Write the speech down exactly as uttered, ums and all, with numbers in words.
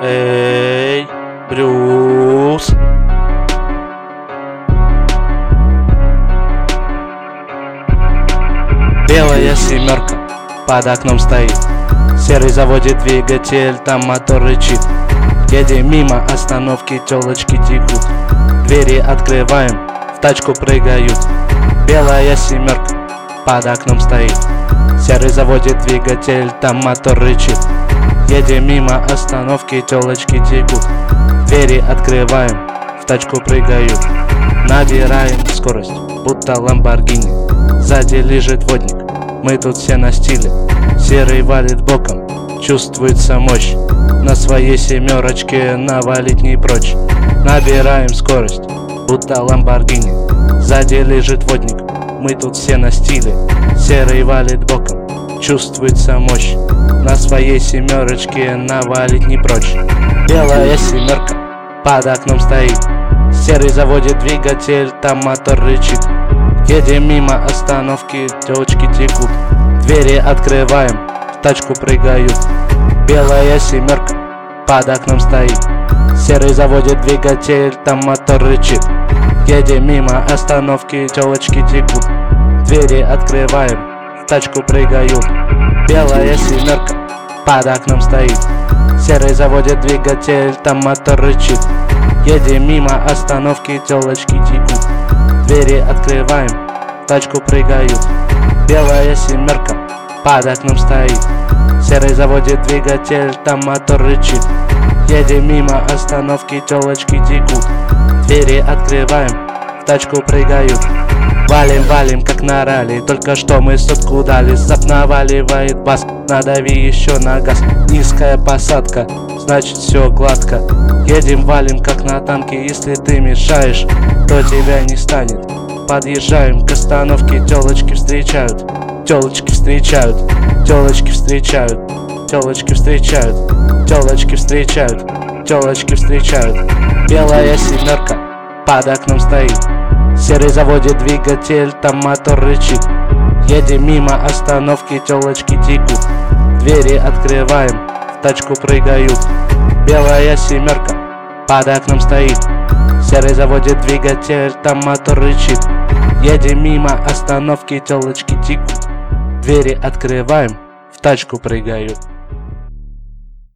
Эй, Брюс. Белая семерка под окном стоит. Серый заводит двигатель, там мотор рычит. Едем мимо остановки, телочки текут. Двери открываем, в тачку прыгают. Белая семерка под окном стоит. Серый заводит двигатель, там мотор рычит. Едем мимо остановки, телочки текут. Двери открываем, в тачку прыгают. Набираем скорость, будто ламборгини. Сзади лежит водник, мы тут все на стиле. Серый валит боком, чувствуется мощь. На своей семерочке навалить не прочь. Набираем скорость, будто ламборгини. Сзади лежит водник, мы тут все на стиле. Серый валит боком, чувствуется мощь. На своей семерочке навалить не прочь. Белая семерка под окном стоит. Серый заводит двигатель, там мотор рычит. Едем мимо остановки, телочки текут. Двери открываем, в тачку прыгают. Белая семерка под окном стоит. Серый заводит двигатель, там мотор рычит. Едем мимо остановки, телочки текут. Двери открываем, в тачку прыгают. Белая семерка под окном стоит. Серый заводит двигатель, там мотор рычит. Едем мимо остановки, телочки текут. Двери открываем, в тачку прыгают. Белая семерка под окном стоит. Серый заводит двигатель, там мотор рычит. Едем мимо остановки, телочки текут. Двери открываем, в тачку прыгают. Валим, валим, как на ралли. Только что мы сотку дали. Сап наваливает бас, надави еще на газ. Низкая посадка, значит все гладко. Едем, валим, как на танке. Если ты мешаешь, то тебя не станет. Подъезжаем к остановке, телочки встречают. Телочки встречают, телочки встречают. Телочки встречают, телочки встречают. Телочки встречают. Белая семерка под окном стоит. Серый заводит двигатель, там мотор рычит. Едем мимо остановки, телочки текут. Двери открываем, в тачку прыгают. Белая семерка под окном стоит. Серый заводит двигатель, там мотор рычит. Едем мимо остановки, телочки текут. Двери открываем, в тачку прыгают.